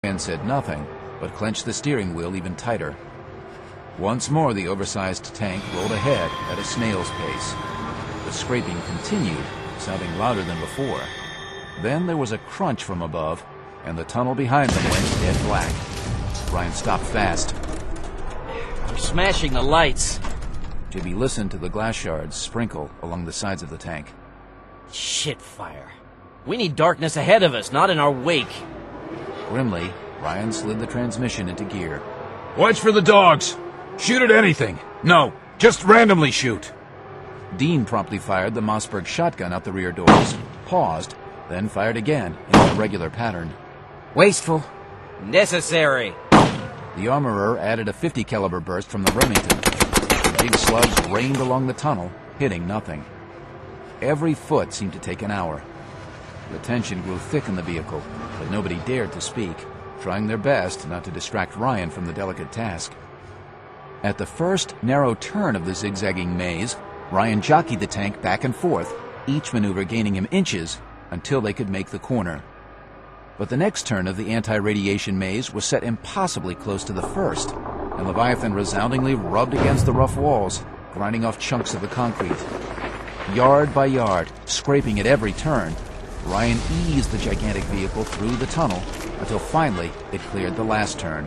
Ryan said nothing, but clenched the steering wheel even tighter. Once more the oversized tank rolled ahead at a snail's pace. The scraping continued, sounding louder than before. Then there was a crunch from above, and the tunnel behind them went dead black. Ryan stopped fast. They're smashing the lights. JB listened to the glass shards sprinkle along the sides of the tank. Shit fire. We need darkness ahead of us, not in our wake. Grimly, Ryan slid the transmission into gear. Watch for the dogs! Shoot at anything! No, just randomly shoot! Dean promptly fired the Mossberg shotgun out the rear doors, paused, then fired again in a regular pattern. Wasteful. Necessary. The armorer added a .50 caliber burst from the Remington. The big slugs rained along the tunnel, hitting nothing. Every foot seemed to take an hour. The tension grew thick in the vehicle, but nobody dared to speak, trying their best not to distract Ryan from the delicate task. At the first narrow turn of the zigzagging maze, Ryan jockeyed the tank back and forth, each maneuver gaining him inches until they could make the corner. But the next turn of the anti-radiation maze was set impossibly close to the first, and Leviathan resoundingly rubbed against the rough walls, grinding off chunks of the concrete. Yard by yard, scraping at every turn, Ryan eased the gigantic vehicle through the tunnel until finally it cleared the last turn.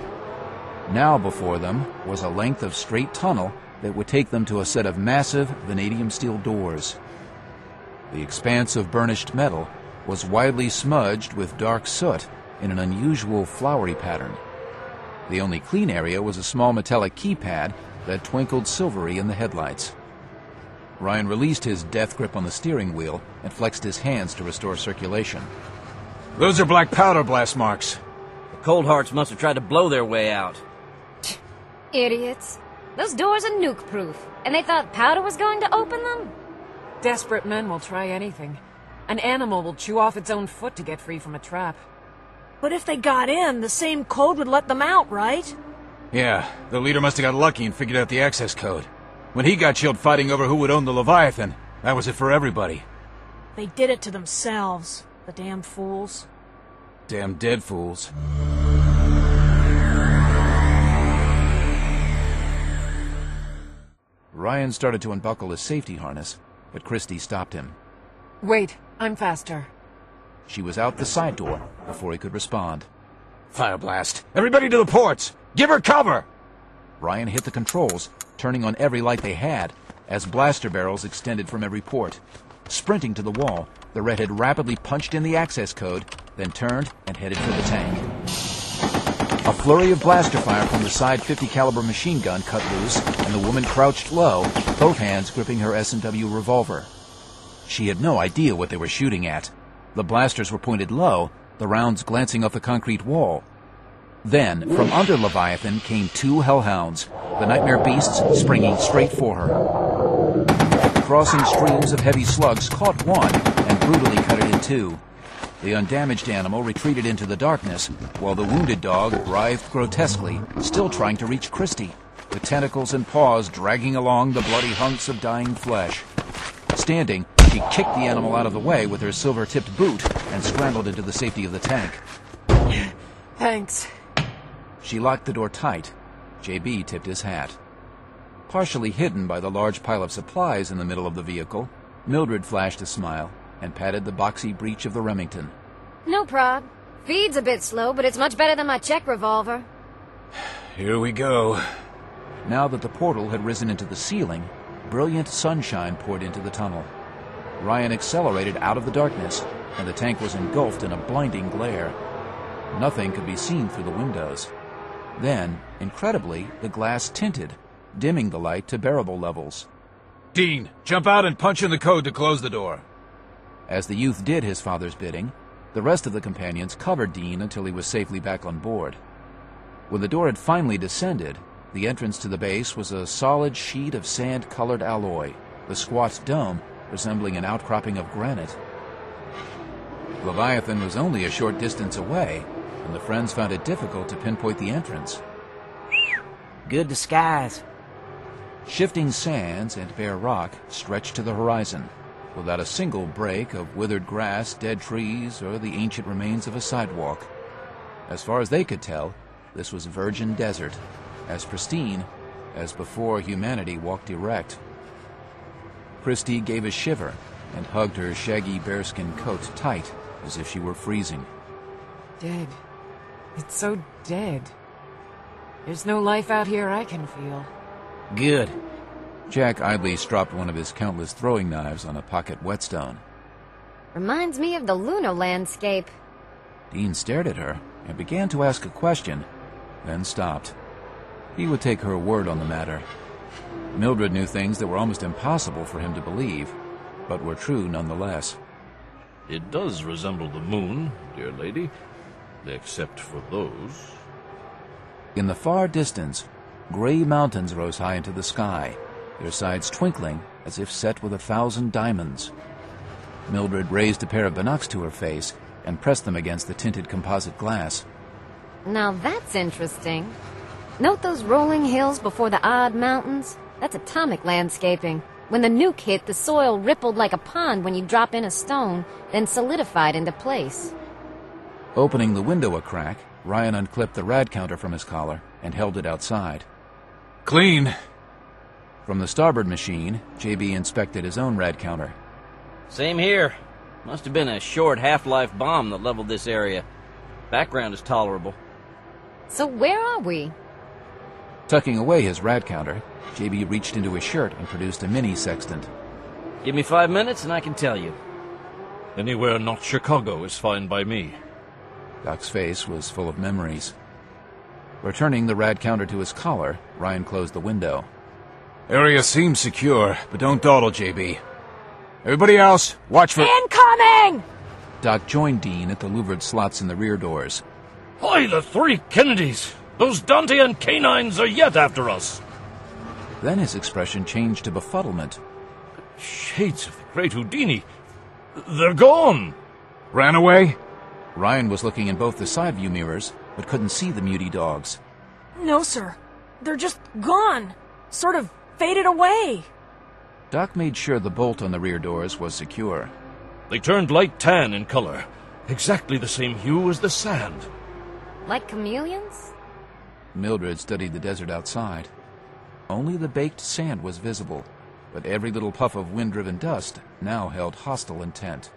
Now before them was a length of straight tunnel that would take them to a set of massive vanadium steel doors. The expanse of burnished metal was widely smudged with dark soot in an unusual flowery pattern. The only clean area was a small metallic keypad that twinkled silvery in the headlights. Ryan released his death grip on the steering wheel and flexed his hands to restore circulation. Those are black powder blast marks. The Cold Hearts must have tried to blow their way out. Idiots. Those doors are nuke-proof, and they thought powder was going to open them? Desperate men will try anything. An animal will chew off its own foot to get free from a trap. But if they got in, the same code would let them out, right? Yeah, the leader must have got lucky and figured out the access code. When he got killed fighting over who would own the Leviathan, that was it for everybody. They did it to themselves, the damn fools. Damn dead fools. Ryan started to unbuckle his safety harness, but Christie stopped him. Wait, I'm faster. She was out the side door before he could respond. Fire blast! Everybody to the ports! Give her cover! Ryan hit the controls, turning on every light they had, as blaster barrels extended from every port. Sprinting to the wall, the redhead rapidly punched in the access code, then turned and headed for the tank. A flurry of blaster fire from the side .50 caliber machine gun cut loose, and the woman crouched low, both hands gripping her S&W revolver. She had no idea what they were shooting at. The blasters were pointed low, the rounds glancing off the concrete wall. Then, from under Leviathan came two hellhounds, the nightmare beasts springing straight for her. Crossing streams of heavy slugs caught one and brutally cut it in two. The undamaged animal retreated into the darkness, while the wounded dog writhed grotesquely, still trying to reach Christie, the tentacles and paws dragging along the bloody hunks of dying flesh. Standing, she kicked the animal out of the way with her silver-tipped boot and scrambled into the safety of the tank. Thanks. She locked the door tight. JB tipped his hat. Partially hidden by the large pile of supplies in the middle of the vehicle, Mildred flashed a smile and patted the boxy breech of the Remington. No prob. Feed's a bit slow, but it's much better than my Czech revolver. Here we go. Now that the portal had risen into the ceiling, brilliant sunshine poured into the tunnel. Ryan accelerated out of the darkness, and the tank was engulfed in a blinding glare. Nothing could be seen through the windows. Then, incredibly, the glass tinted, dimming the light to bearable levels. Dean, jump out and punch in the code to close the door. As the youth did his father's bidding, the rest of the companions covered Dean until he was safely back on board. When the door had finally descended, the entrance to the base was a solid sheet of sand-colored alloy, the squat dome resembling an outcropping of granite. Leviathan was only a short distance away, and the friends found it difficult to pinpoint the entrance. Good disguise. Shifting sands and bare rock stretched to the horizon, without a single break of withered grass, dead trees, or the ancient remains of a sidewalk. As far as they could tell, this was virgin desert, as pristine as before humanity walked erect. Christy gave a shiver and hugged her shaggy bearskin coat tight, as if she were freezing. Dead. It's so dead. There's no life out here I can feel. Good. Jack idly stropped one of his countless throwing knives on a pocket whetstone. Reminds me of the lunar landscape. Dean stared at her and began to ask a question, then stopped. He would take her word on the matter. Mildred knew things that were almost impossible for him to believe, but were true nonetheless. It does resemble the moon, dear lady, except for those. In the far distance, gray mountains rose high into the sky, their sides twinkling as if set with 1,000 diamonds. Mildred raised a pair of binocs to her face and pressed them against the tinted composite glass. Now that's interesting. Note those rolling hills before the odd mountains? That's atomic landscaping. When the nuke hit, the soil rippled like a pond when you drop in a stone, then solidified into place. Opening the window a crack, Ryan unclipped the rad counter from his collar and held it outside. Clean. From the starboard machine, JB inspected his own rad counter. Same here. Must have been a short half-life bomb that leveled this area. Background is tolerable. So where are we? Tucking away his rad counter, JB reached into his shirt and produced a mini sextant. Give me 5 minutes and I can tell you. Anywhere not Chicago is fine by me. Doc's face was full of memories. Returning the rad counter to his collar, Ryan closed the window. Area seems secure, but don't dawdle, JB. Everybody else, watch for— Incoming! Doc joined Dean at the louvered slots in the rear doors. Why, the 3 Kennedys! Those Dantean canines are yet after us! Then his expression changed to befuddlement. Shades of the great Houdini! They're gone! Ran away? Ryan was looking in both the side view mirrors, but couldn't see the muty dogs. No, sir. They're just gone. Sort of faded away. Doc made sure the bolt on the rear doors was secure. They turned light tan in color, exactly the same hue as the sand. Like chameleons? Mildred studied the desert outside. Only the baked sand was visible, but every little puff of wind-driven dust now held hostile intent.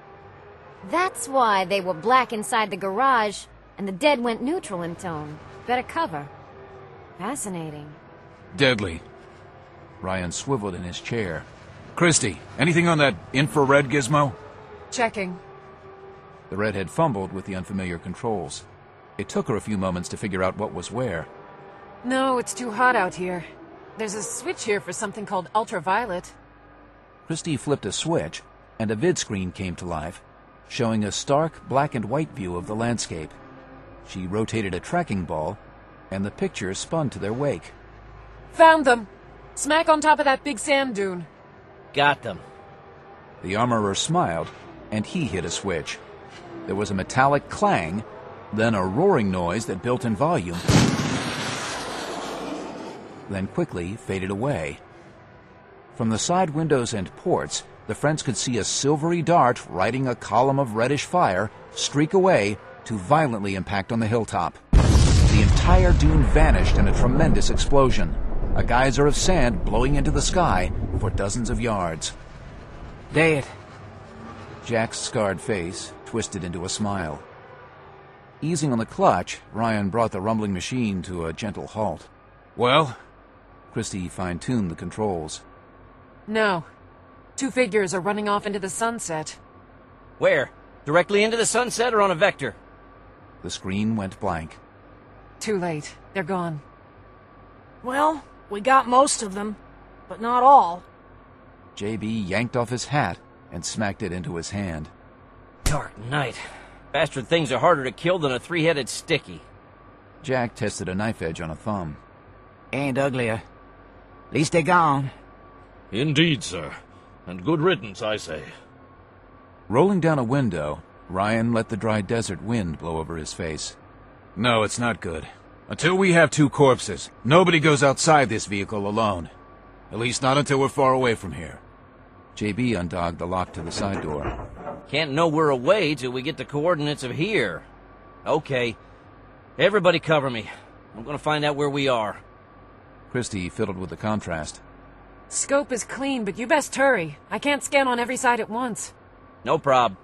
That's why they were black inside the garage, and the dead went neutral in tone. Better cover. Fascinating. Deadly. Ryan swiveled in his chair. Christy, anything on that infrared gizmo? Checking. The redhead fumbled with the unfamiliar controls. It took her a few moments to figure out what was where. No, it's too hot out here. There's a switch here for something called ultraviolet. Christy flipped a switch, and a vid screen came to life, showing a stark black and white view of the landscape. She rotated a tracking ball, and the pictures spun to their wake. Found them! Smack on top of that big sand dune. Got them. The armorer smiled, and he hit a switch. There was a metallic clang, then a roaring noise that built in volume, then quickly faded away. From the side windows and ports, the friends could see a silvery dart riding a column of reddish fire streak away to violently impact on the hilltop. The entire dune vanished in a tremendous explosion, a geyser of sand blowing into the sky for dozens of yards. Dead. Jack's scarred face twisted into a smile. Easing on the clutch, Ryan brought the rumbling machine to a gentle halt. Well? Christy fine-tuned the controls. No. 2 figures are running off into the sunset. Where? Directly into the sunset or on a vector? The screen went blank. Too late. They're gone. Well, we got most of them, but not all. JB yanked off his hat and smacked it into his hand. Dark night. Bastard things are harder to kill than a 3-headed sticky. Jack tested a knife edge on a thumb. Ain't uglier. Least they gone. Indeed, sir. And good riddance, I say. Rolling down a window, Ryan let the dry desert wind blow over his face. No, it's not good. Until we have 2 corpses, nobody goes outside this vehicle alone. At least not until we're far away from here. JB undogged the lock to the side door. Can't know we're away till we get the coordinates of here. Okay, Everybody cover me. I'm gonna find out where we are. Christie fiddled with the contrast. Scope is clean, but you best hurry. I can't scan on every side at once. No prob.